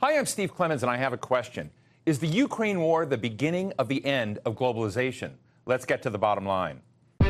Hi, I'm Steve Clemons, and I have a question. Is the Ukraine war the beginning of the end of globalization? Let's get to the bottom line.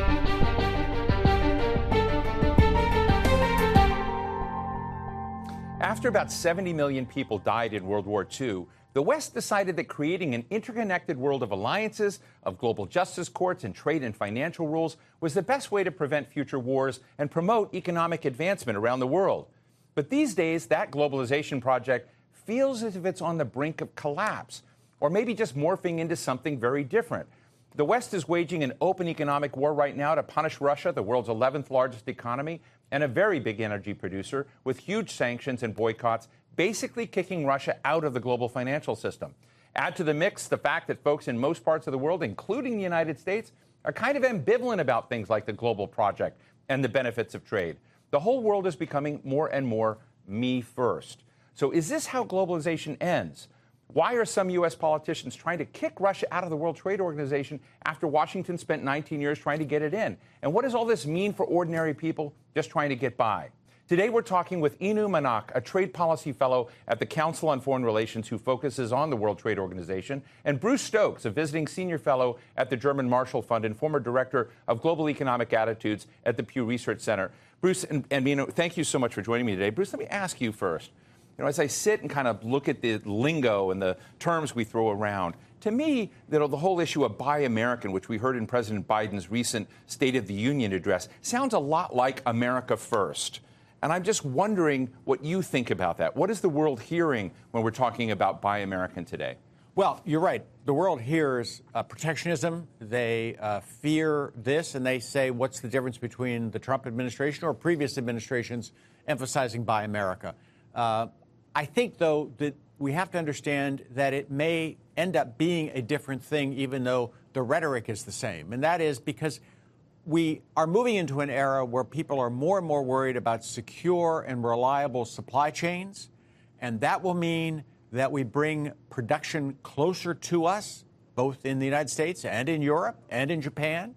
After about 70 million people died in World War II, the West decided that creating an interconnected world of alliances, of global justice courts, and trade and financial rules was the best way to prevent future wars and promote economic advancement around the world. But these days, that globalization project feels as if it's on the brink of collapse, or maybe just morphing into something very different. The West is waging an open economic war right now to punish Russia, the world's 11th largest economy and a very big energy producer, with huge sanctions and boycotts, basically kicking Russia out of the global financial system. Add to the mix the fact that folks in most parts of the world, including the United States, are kind of ambivalent about things like the global project and the benefits of trade. The whole world is becoming more and more me first. So is this how globalization ends? Why are some U.S. politicians trying to kick Russia out of the World Trade Organization after Washington spent 19 years trying to get it in? And what does all this mean for ordinary people just trying to get by? Today, we're talking with Inu Manak, a trade policy fellow at the Council on Foreign Relations who focuses on the World Trade Organization, and Bruce Stokes, a visiting senior fellow at the German Marshall Fund and former director of global economic attitudes at the Pew Research Center. Bruce and Inu, thank you so much for joining me today. Bruce, let me ask you first. You know, as I sit and kind of look at the lingo and the terms we throw around, to me, the whole issue of Buy American, which we heard in President Biden's recent State of the Union address, sounds a lot like America First. And I'm just wondering what you think about that. What is the world hearing when we're talking about Buy American today? Well, you're right. The world hears protectionism. They fear this, and they say, what's the difference between the Trump administration or previous administrations emphasizing Buy America? I think, though, that we have to understand that it may end up being a different thing, even though the rhetoric is the same. And that is because we are moving into an era where people are more and more worried about secure and reliable supply chains. And that will mean that we bring production closer to us, both in the United States and in Europe and in Japan.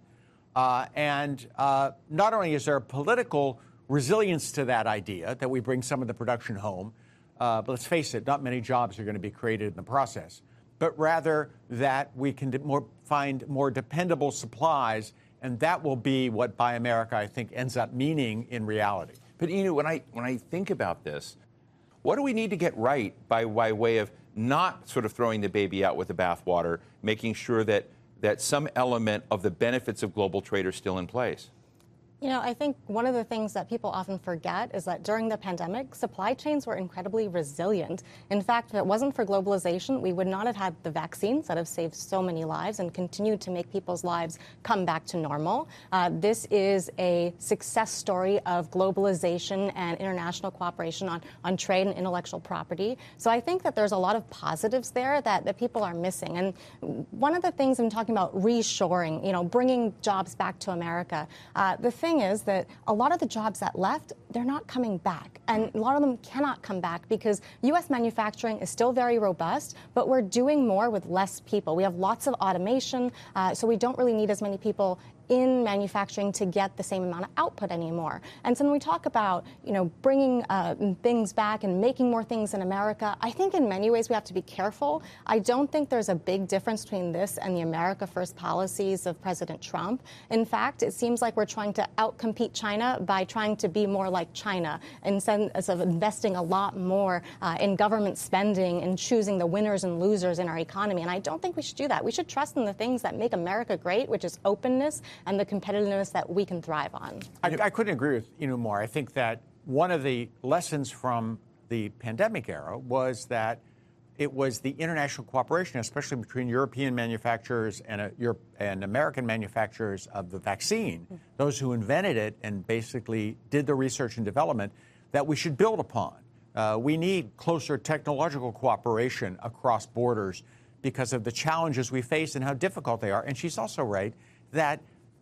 And not only is there a political resilience to that idea that we bring some of the production home, but let's face it, not many jobs are going to be created in the process, but rather that we can find more dependable supplies, and that will be what Buy America, I think, ends up meaning in reality. But, Inu, when I think about this, what do we need to get right by way of not sort of throwing the baby out with the bathwater, making sure that some element of the benefits of global trade are still in place? You know, I think one of the things that people often forget is that during the pandemic, supply chains were incredibly resilient. In fact, if it wasn't for globalization, we would not have had the vaccines that have saved so many lives and continued to make people's lives come back to normal. This is a success story of globalization and international cooperation on trade and intellectual property. So I think that there's a lot of positives there that people are missing. And one of the things I'm talking about, reshoring, you know, bringing jobs back to America, the thing is that a lot of the jobs that left, they're not coming back. And a lot of them cannot come back because U.S. manufacturing is still very robust, but we're doing more with less people. We have lots of automation, so we don't really need as many people in manufacturing to get the same amount of output anymore. And so when we talk about, you know, bringing things back and making more things in America, I think in many ways we have to be careful. I don't think there's a big difference between this and the America First policies of President Trump. In fact, it seems like we're trying to outcompete China by trying to be more like China instead of investing a lot more in government spending and choosing the winners and losers in our economy. And I don't think we should do that. We should trust in the things that make America great, which is openness and the competitiveness that we can thrive on. I couldn't agree with Inu more. I think that one of the lessons from the pandemic era was that it was the international cooperation, especially between European manufacturers and American manufacturers of the vaccine, those who invented it and basically did the research and development, that we should build upon. We need closer technological cooperation across borders because of the challenges we face and how difficult they are. And she's also right that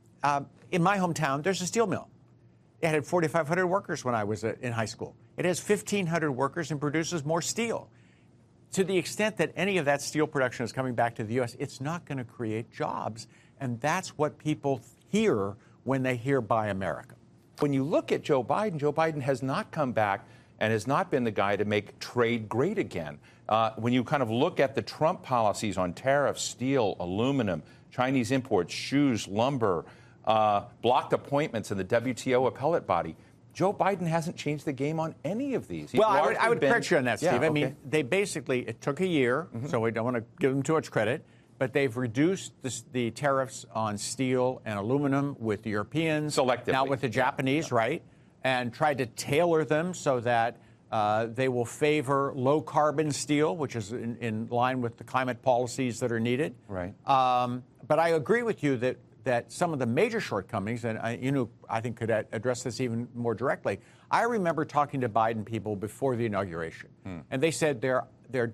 in my hometown, there's a steel mill. It had 4,500 workers when I was in high school. It has 1,500 workers and produces more steel. To the extent that any of that steel production is coming back to the U.S., it's not going to create jobs. And that's what people hear when they hear Buy America. When you look at Joe Biden has not come back and has not been the guy to make trade great again. When you kind of look at the Trump policies on tariffs, steel, aluminum, Chinese imports, shoes, lumber, blocked appointments in the WTO appellate body, Joe Biden hasn't changed the game on any of these. Well, I would correct you on that, Steve. Yeah, I mean, they basically, it took a year, so we don't want to give them too much credit, but they've reduced the tariffs on steel and aluminum with the Europeans. Selectively. Now with the Japanese, right? And tried to tailor them so that they will favor low-carbon steel, which is in line with the climate policies that are needed. Right. But I agree with you that some of the major shortcomings, and I think could address this even more directly. I remember talking to Biden people before the inauguration, and they said their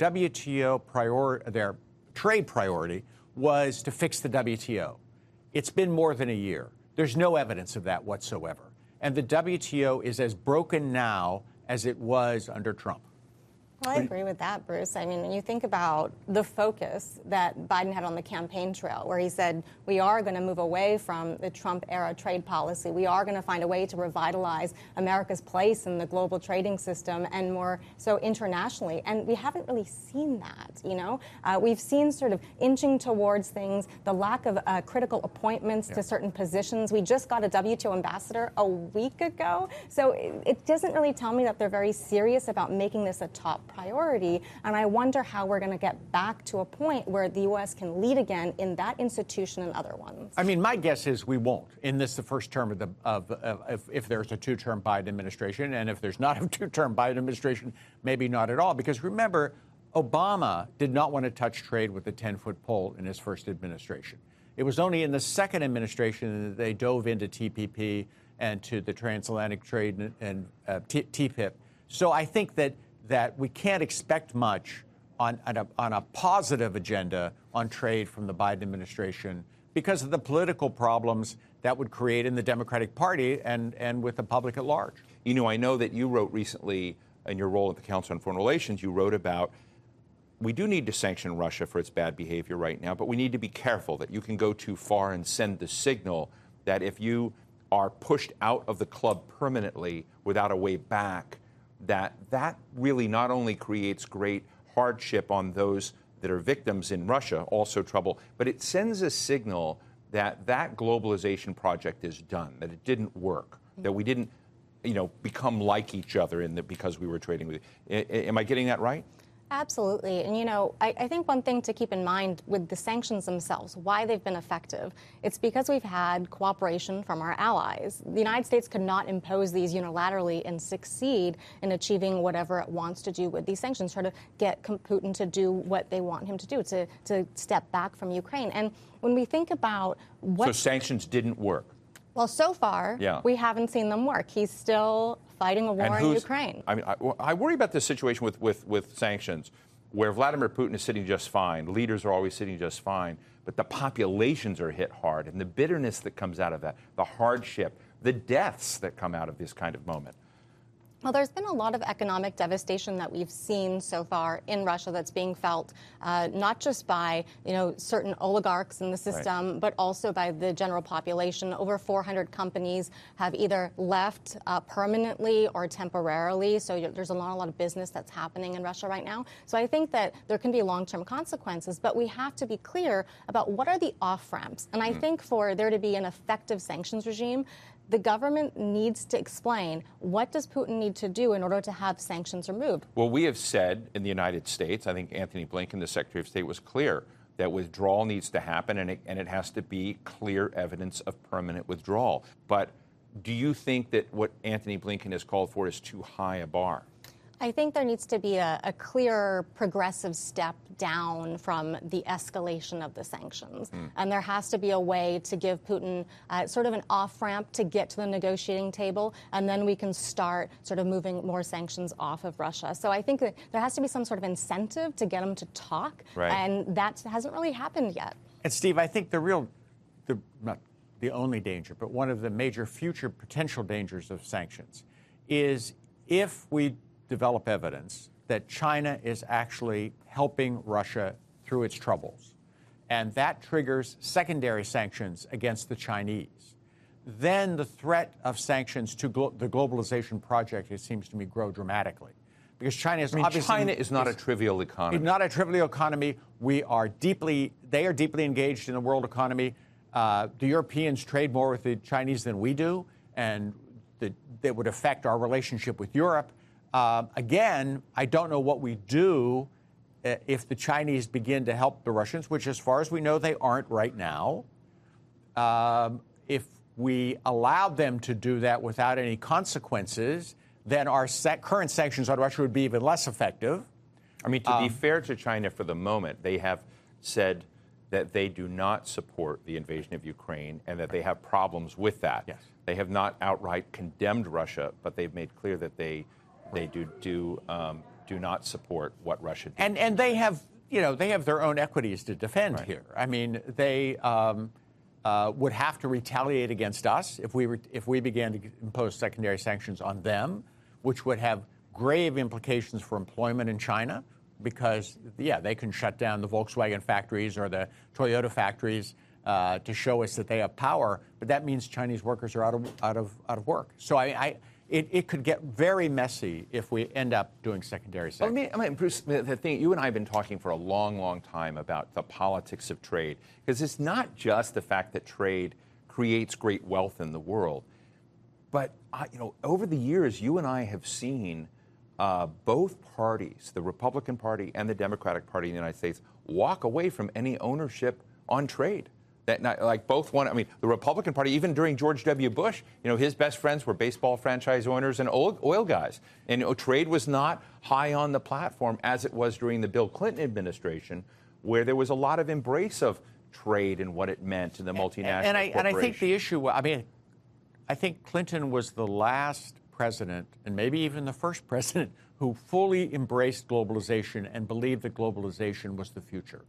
WTO their trade priority was to fix the WTO. It's been more than a year. There's no evidence of that whatsoever. And the WTO is as broken now as it was under Trump. Well, I agree with that, Bruce. I mean, when you think about the focus that Biden had on the campaign trail, where he said, we are going to move away from the Trump-era trade policy. We are going to find a way to revitalize America's place in the global trading system and more so internationally. And we haven't really seen that, We've seen sort of inching towards things, the lack of critical appointments to certain positions. We just got a WTO ambassador a week ago. So it doesn't really tell me that they're very serious about making this a top priority, and I wonder how we're going to get back to a point where the U.S. can lead again in that institution and other ones. I mean, my guess is we won't in the first term if there's a two-term Biden administration, and if there's not a two-term Biden administration, maybe not at all. Because remember, Obama did not want to touch trade with a 10-foot pole in his first administration. It was only in the second administration that they dove into TPP and to the transatlantic trade and TPIP. So I think that we can't expect much on a positive agenda on trade from the Biden administration because of the political problems that would create in the Democratic Party and with the public at large. I know that you wrote recently in your role at the Council on Foreign Relations, you wrote about we do need to sanction Russia for its bad behavior right now, but we need to be careful that you can go too far and send the signal that if you are pushed out of the club permanently without a way back, that really not only creates great hardship on those that are victims in Russia, also trouble, but it sends a signal that globalization project is done, that it didn't work, that we didn't, become like each other because we were trading with. Am I getting that right? Absolutely. And, I think one thing to keep in mind with the sanctions themselves, why they've been effective, it's because we've had cooperation from our allies. The United States could not impose these unilaterally and succeed in achieving whatever it wants to do with these sanctions, try to get Putin to do what they want him to do, to step back from Ukraine. And when we think about So sanctions didn't work? Well, so far, we haven't seen them work. He's still fighting a war in Ukraine. I mean, I worry about this situation with sanctions, where Vladimir Putin is sitting just fine. Leaders are always sitting just fine. But the populations are hit hard. And the bitterness that comes out of that, the hardship, the deaths that come out of this kind of moment. Well, there's been a lot of economic devastation that we've seen so far in Russia that's being felt not just by, certain oligarchs in the system, but also by the general population. Over 400 companies have either left permanently or temporarily. So there's a lot of business that's happening in Russia right now. So I think that there can be long-term consequences, but we have to be clear about what are the off-ramps. And I think for there to be an effective sanctions regime, the government needs to explain what does Putin need to do in order to have sanctions removed. Well, we have said in the United States, I think Anthony Blinken, the Secretary of State, was clear that withdrawal needs to happen, and it has to be clear evidence of permanent withdrawal. But do you think that what Anthony Blinken has called for is too high a bar? I think there needs to be a clear progressive step down from the escalation of the sanctions. And there has to be a way to give Putin sort of an off-ramp to get to the negotiating table, and then we can start sort of moving more sanctions off of Russia. So I think that there has to be some sort of incentive to get him to talk, and that hasn't really happened yet. And, Steve, I think not the only danger, but one of the major future potential dangers of sanctions is if we develop evidence that China is actually helping Russia through its troubles, and that triggers secondary sanctions against the Chinese, then the threat of sanctions to the globalization project, it seems to me, grow dramatically. Because China is obviously... China is not a trivial economy. Not a trivial economy. They are deeply engaged in the world economy. The Europeans trade more with the Chinese than we do, and that would affect our relationship with Europe. Again, I don't know what we do if the Chinese begin to help the Russians, which, as far as we know, they aren't right now. If we allowed them to do that without any consequences, then our current sanctions on Russia would be even less effective. I mean, to be fair to China for the moment, they have said that they do not support the invasion of Ukraine and that they have problems with that. Yes. They have not outright condemned Russia, but they've made clear that they do not support what Russia did. And they have their own equities to defend here. I mean, they would have to retaliate against us if we began to impose secondary sanctions on them, which would have grave implications for employment in China, because they can shut down the Volkswagen factories or the Toyota factories to show us that they have power, but that means Chinese workers are out of work. So it could get very messy if we end up doing secondary sanctions. Bruce, the thing, you and I have been talking for a long, long time about the politics of trade, because it's not just the fact that trade creates great wealth in the world, but over the years, you and I have seen both parties, the Republican Party and the Democratic Party in the United States, walk away from any ownership on trade. The Republican Party, even during George W. Bush, his best friends were baseball franchise owners and oil guys. And trade was not high on the platform as it was during the Bill Clinton administration, where there was a lot of embrace of trade and what it meant to the multinational corporations. And I think the issue, I think Clinton was the last president, and maybe even the first president, who fully embraced globalization and believed that globalization was the future.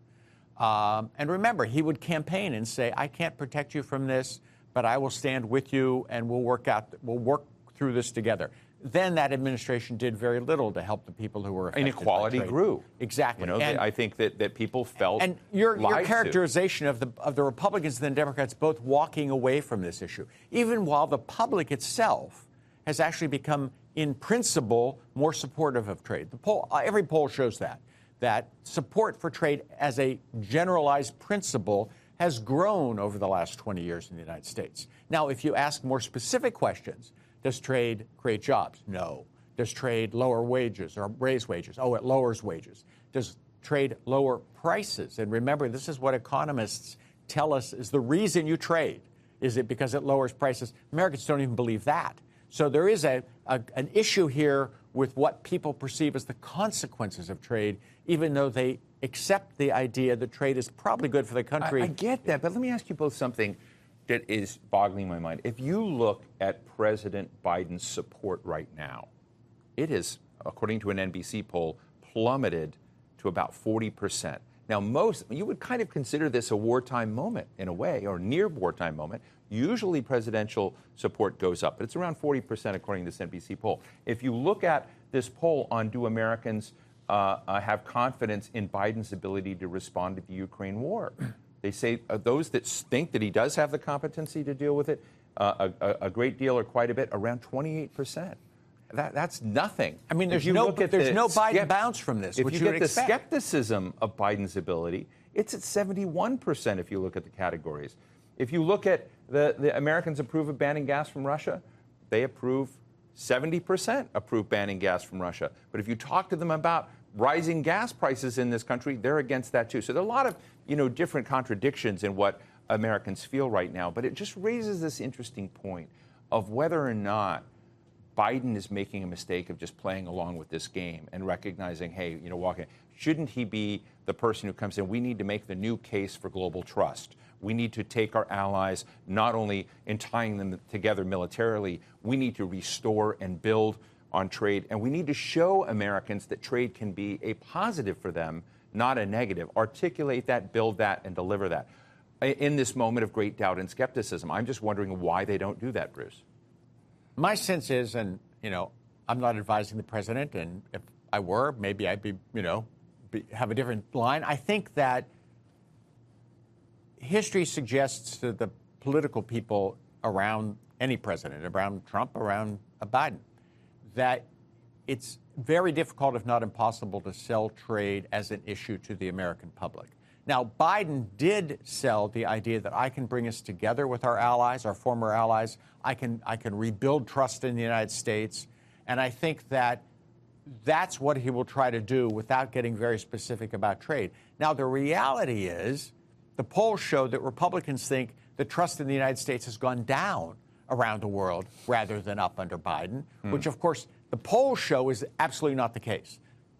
And remember, he would campaign and say, I can't protect you from this, but I will stand with you and we'll work through this together. Then that administration did very little to help the people who were affected. Inequality grew. Exactly. I think that people felt and your characterization of the Republicans and the Democrats both walking away from this issue, even while the public itself has actually become, in principle, more supportive of trade. Every poll shows that support for trade as a generalized principle has grown over the last 20 years in the United States. Now, if you ask more specific questions, does trade create jobs? No. Does trade lower wages or raise wages? Oh, it lowers wages. Does trade lower prices? And remember, this is what economists tell us is the reason you trade. Is it because it lowers prices? Americans don't even believe that. So there is an issue here with what people perceive as the consequences of trade, even though they accept the idea that trade is probably good for the country. I get that, but let me ask you both something that is boggling my mind. If you look at President Biden's support right now, it is, according to an NBC poll, plummeted to about 40%. Now, you would kind of consider this a wartime moment in a way, or near wartime moment. Usually presidential support goes up, but it's around 40% according to this NBC poll. If you look at this poll on do Americans have confidence in Biden's ability to respond to the Ukraine war, they say those that think that he does have the competency to deal with it, a great deal or quite a bit, around 28%. That's nothing. I mean, there's no Biden bounce from this. If you get the skepticism of Biden's ability, it's at 71% if you look at the categories. If you look at the Americans approve of banning gas from Russia, they approve 70% approve banning gas from Russia. But if you talk to them about rising gas prices in this country, they're against that too. So there are a lot of different contradictions in what Americans feel right now. But it just raises this interesting point of whether or not Biden is making a mistake of just playing along with this game and recognizing, hey, shouldn't he be the person who comes in? We need to make the new case for global trust. We need to take our allies, not only in tying them together militarily, we need to restore and build on trade. And we need to show Americans that trade can be a positive for them, not a negative. Articulate that, build that, and deliver that. In this moment of great doubt and skepticism, I'm just wondering why they don't do that, Bruce. My sense is, and, I'm not advising the president, and if I were, maybe I'd have a different line. I think that history suggests to the political people around any president, around Trump, around Biden, that it's very difficult, if not impossible, to sell trade as an issue to the American public. Now, Biden did sell the idea that I can bring us together with our allies, our former allies. I can rebuild trust in the United States. And I think that that's what he will try to do without getting very specific about trade. Now, the reality is the polls show that Republicans think the trust in the United States has gone down around the world rather than up under Biden, which, of course, the polls show is absolutely not the case.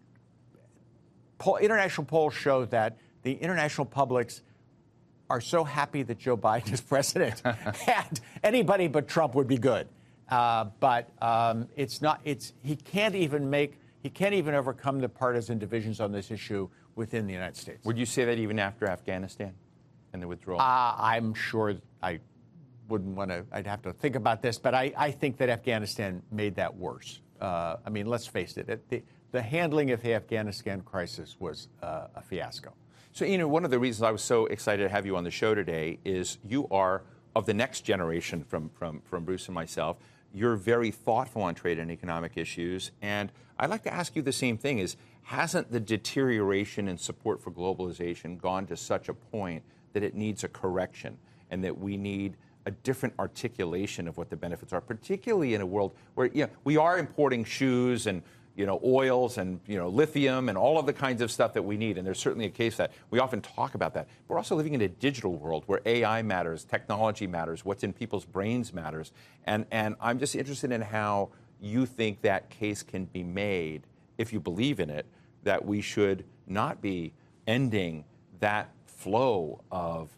International polls show that the international publics are so happy that Joe Biden is president, and anybody but Trump would be good. But it's not. He can't even overcome the partisan divisions on this issue within the United States. Would you say that even after Afghanistan and the withdrawal? I'm sure I wouldn't want to. I'd have to think about this, but I think that Afghanistan made that worse. I mean, let's face it. The handling of the Afghanistan crisis was a fiasco. So, one of the reasons I was so excited to have you on the show today is you are of the next generation from Bruce and myself. You're very thoughtful on trade and economic issues. And I'd like to ask you the same thing hasn't the deterioration in support for globalization gone to such a point that it needs a correction and that we need a different articulation of what the benefits are, particularly in a world where we are importing shoes and oils and lithium and all of the kinds of stuff that we need. And there's certainly a case that we often talk about that. We're also living in a digital world where AI matters, technology matters, what's in people's brains matters. And I'm just interested in how you think that case can be made, if you believe in it, that we should not be ending that flow of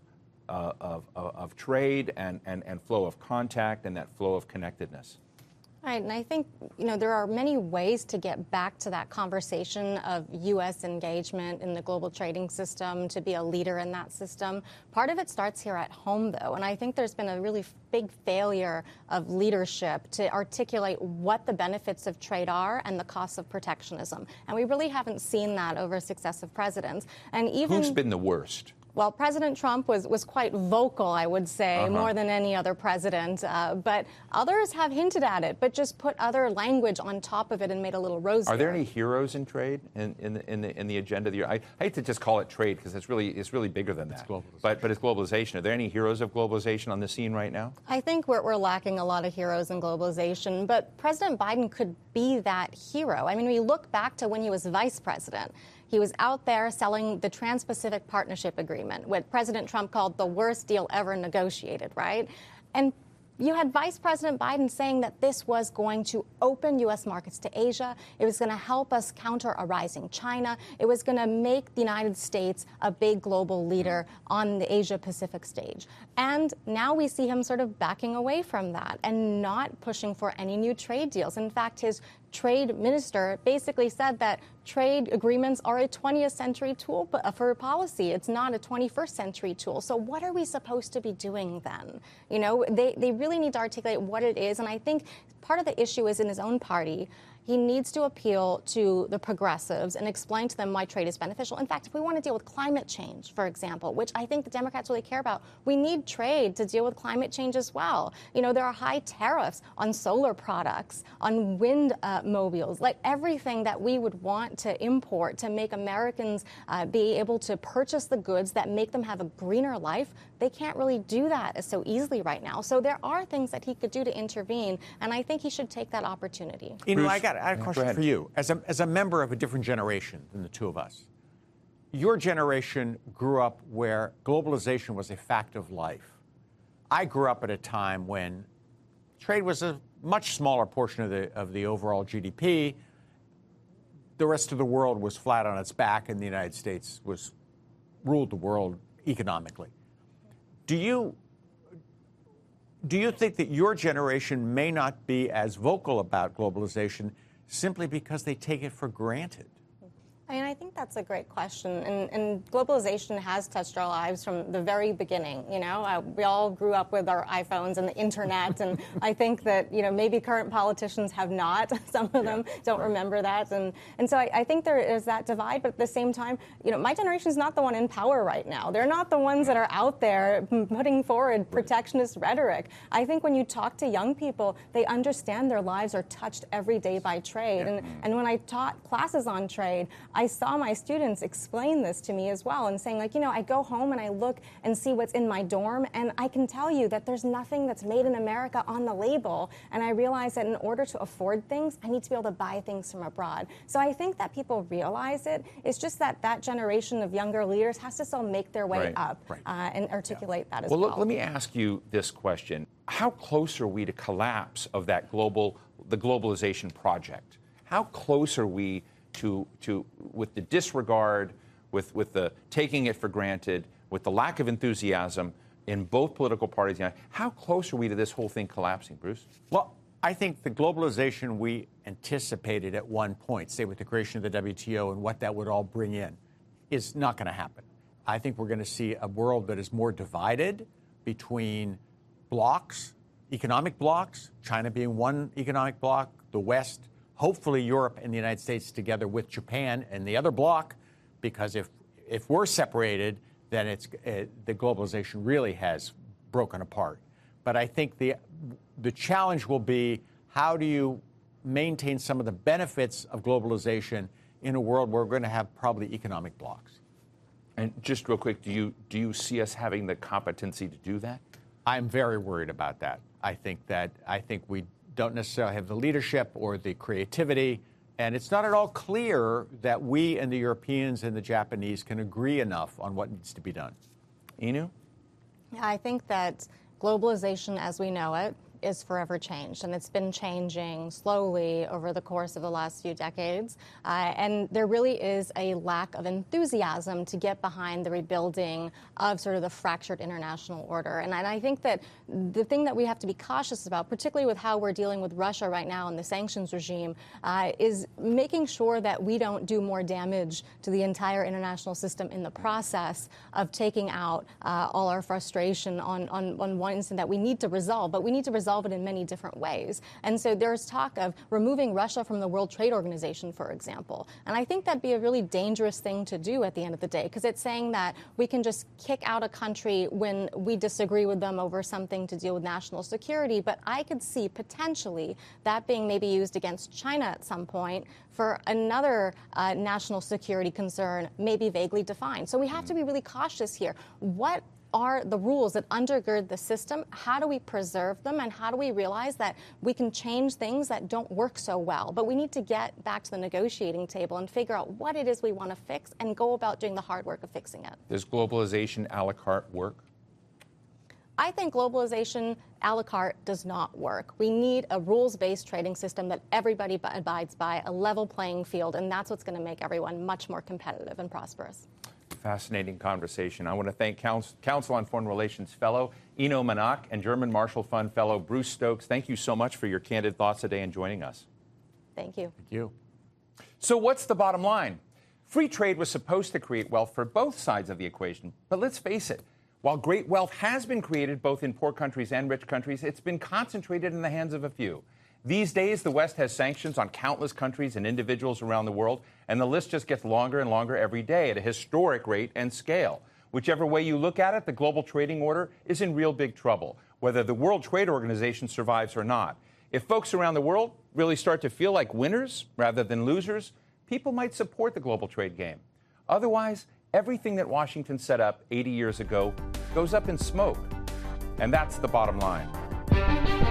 trade and flow of contact and that flow of connectedness. Right, and I think, there are many ways to get back to that conversation of U.S. engagement in the global trading system, to be a leader in that system. Part of it starts here at home, though, and I think there's been a really big failure of leadership to articulate what the benefits of trade are and the costs of protectionism. And we really haven't seen that over successive presidents. And even who's been the worst? Well, President Trump was quite vocal, I would say, more than any other president. But others have hinted at it, but just put other language on top of it and made a little rosier. Are there any heroes in trade in the agenda of the year? I hate to just call it trade because it's really bigger than that. It's globalization. But it's globalization. Are there any heroes of globalization on the scene right now? I think we're lacking a lot of heroes in globalization. But President Biden could be that hero. I mean, we look back to when he was vice president. He was out there selling the Trans-Pacific Partnership Agreement, what President Trump called the worst deal ever negotiated, right? And you had Vice President Biden saying that this was going to open U.S. markets to Asia. It was going to help us counter a rising China. It was going to make the United States a big global leader on the Asia-Pacific stage. And now we see him sort of backing away from that and not pushing for any new trade deals. In fact, his trade minister basically said that trade agreements are a 20th century tool for policy. It's not a 21st century tool. So what are we supposed to be doing then? They really need to articulate what it is. And I think part of the issue is in his own party. He needs to appeal to the progressives and explain to them why trade is beneficial. In fact, if we want to deal with climate change, for example, which I think the Democrats really care about, we need trade to deal with climate change as well. There are high tariffs on solar products, on wind mobiles, like everything that we would want to import to make Americans be able to purchase the goods that make them have a greener life. They can't really do that so easily right now. So there are things that he could do to intervene, and I think he should take that opportunity. I got a question for you. As a member of a different generation than the two of us, your generation grew up where globalization was a fact of life. I grew up at a time when trade was a much smaller portion of the overall GDP. The rest of the world was flat on its back, and the United States ruled the world economically. Do you think that your generation may not be as vocal about globalization simply because they take it for granted? I mean, I think that's a great question. And globalization has touched our lives from the very beginning. We all grew up with our iPhones and the internet. And I think that, maybe current politicians have not. Some of them don't remember that. And so I think there is that divide. But at the same time, my generation is not the one in power right now. They're not the ones that are out there putting forward protectionist rhetoric. I think when you talk to young people, they understand their lives are touched every day by trade. And when I taught classes on trade, I saw my students explain this to me as well and saying, I go home and I look and see what's in my dorm, and I can tell you that there's nothing that's made in America on the label. And I realize that in order to afford things, I need to be able to buy things from abroad. So I think that people realize it. It's just that generation of younger leaders has to still make their way up and articulate that as well. Well, let me ask you this question. How close are we to collapse of the globalization project? How close are we to with the disregard, with the taking it for granted, with the lack of enthusiasm in both political parties? How close are we to this whole thing collapsing, Bruce? Well, I think the globalization we anticipated at one point, say with the creation of the WTO and what that would all bring in, is not going to happen. I think we're going to see a world that is more divided between blocks, economic blocks, China being one economic bloc, the West, hopefully Europe and the United States together with Japan and the other bloc, because if we're separated, then the globalization really has broken apart. But I think the challenge will be, how do you maintain some of the benefits of globalization in a world where we're going to have probably economic blocs? And just real quick, do you see us having the competency to do that? I'm very worried about that. I think we don't necessarily have the leadership or the creativity, and it's not at all clear that we and the Europeans and the Japanese can agree enough on what needs to be done. Inu? I think that globalization as we know it is forever changed, and it's been changing slowly over the course of the last few decades. And there really is a lack of enthusiasm to get behind the rebuilding of sort of the fractured international order. And I think that the thing that we have to be cautious about, particularly with how we're dealing with Russia right now and the sanctions regime, is making sure that we don't do more damage to the entire international system in the process of taking out all our frustration on one incident that we need to resolve. But we need to resolve it in many different ways. And so there's talk of removing Russia from the World Trade Organization, for example. And I think that'd be a really dangerous thing to do at the end of the day, because it's saying that we can just kick out a country when we disagree with them over something to deal with national security. But I could see potentially that being maybe used against China at some point for another national security concern, maybe vaguely defined. So we have to be really cautious here. What are the rules that undergird the system? How do we preserve them? And how do we realize that we can change things that don't work so well? But we need to get back to the negotiating table and figure out what it is we want to fix and go about doing the hard work of fixing it. Does globalization a la carte work? I think globalization a la carte does not work. We need a rules-based trading system that everybody abides by, a level playing field, and that's what's going to make everyone much more competitive and prosperous. Fascinating conversation. I want to thank Council on Foreign Relations Fellow Ino Manak and German Marshall Fund Fellow Bruce Stokes. Thank you so much for your candid thoughts today and joining us. Thank you. Thank you. So what's the bottom line? Free trade was supposed to create wealth for both sides of the equation. But let's face it, while great wealth has been created both in poor countries and rich countries, it's been concentrated in the hands of a few. These days, the West has sanctions on countless countries and individuals around the world, and the list just gets longer and longer every day at a historic rate and scale. Whichever way you look at it, the global trading order is in real big trouble, whether the World Trade Organization survives or not. If folks around the world really start to feel like winners rather than losers, people might support the global trade game. Otherwise, everything that Washington set up 80 years ago goes up in smoke. And that's the bottom line.